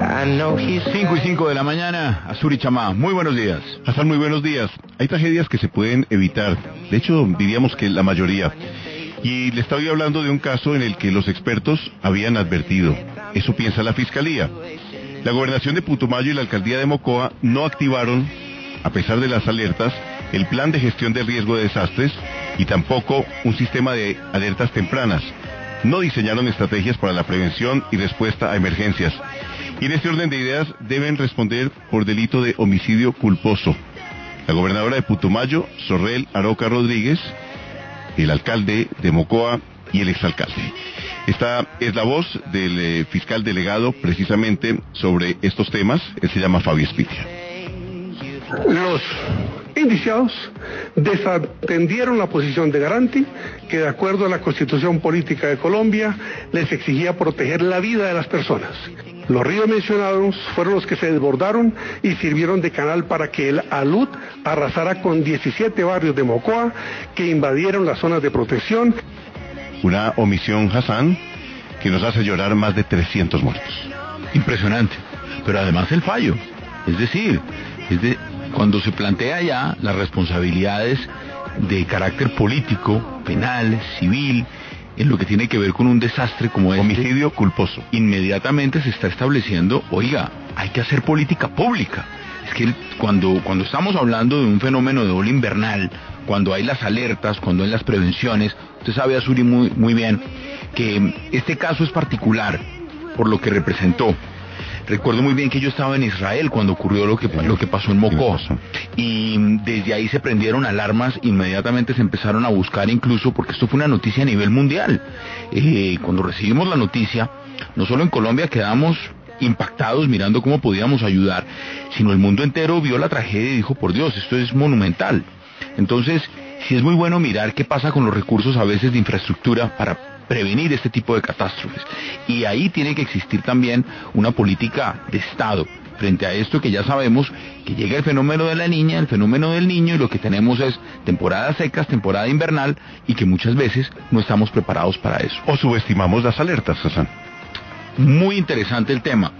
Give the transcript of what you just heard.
5:05 de la mañana, Azur y Chamá, muy buenos días. Hassan, muy buenos días. Hay tragedias que se pueden evitar, de hecho diríamos que la mayoría. Y le estaba hablando de un caso en el que los expertos habían advertido. Eso piensa la Fiscalía. La Gobernación de Putumayo y la Alcaldía de Mocoa no activaron, a pesar de las alertas, el plan de gestión de riesgo de desastres y tampoco un sistema de alertas tempranas. No diseñaron estrategias para la prevención y respuesta a emergencias. Y en este orden de ideas deben responder por delito de homicidio culposo la gobernadora de Putumayo, Sorrel Aroca Rodríguez, el alcalde de Mocoa y el exalcalde. Esta es la voz del fiscal delegado precisamente sobre estos temas. Él se llama Fabio Espitia. Los indiciados desatendieron la posición de Garanti, que de acuerdo a la Constitución Política de Colombia les exigía proteger la vida de las personas. Los ríos mencionados fueron los que se desbordaron y sirvieron de canal para que el alud arrasara con 17 barrios de Mocoa que invadieron las zonas de protección. Una omisión, Hassan, que nos hace llorar más de 300 muertos. Impresionante, pero además el fallo, es decir, cuando se plantea ya las responsabilidades de carácter político, penal, civil, en lo que tiene que ver con un desastre como este, homicidio culposo, inmediatamente se está estableciendo, oiga, hay que hacer política pública. Es que cuando estamos hablando de un fenómeno de ola invernal, cuando hay las alertas, cuando hay las prevenciones, usted sabe, Azuri, muy bien, que este caso es particular por lo que representó. Recuerdo muy bien que yo estaba en Israel cuando ocurrió lo que pasó en Mocoa, y desde ahí se prendieron alarmas, inmediatamente se empezaron a buscar, incluso porque esto fue una noticia a nivel mundial. Cuando recibimos la noticia, no solo en Colombia quedamos impactados mirando cómo podíamos ayudar, sino el mundo entero vio la tragedia y dijo, por Dios, esto es monumental. Entonces, sí es muy bueno mirar qué pasa con los recursos a veces de infraestructura para prevenir este tipo de catástrofes. Y ahí tiene que existir también una política de Estado frente a esto, que ya sabemos que llega el fenómeno de la niña, el fenómeno del niño, y lo que tenemos es temporadas secas, temporada invernal, y que muchas veces no estamos preparados para eso. O subestimamos las alertas, Hassan. Muy interesante el tema.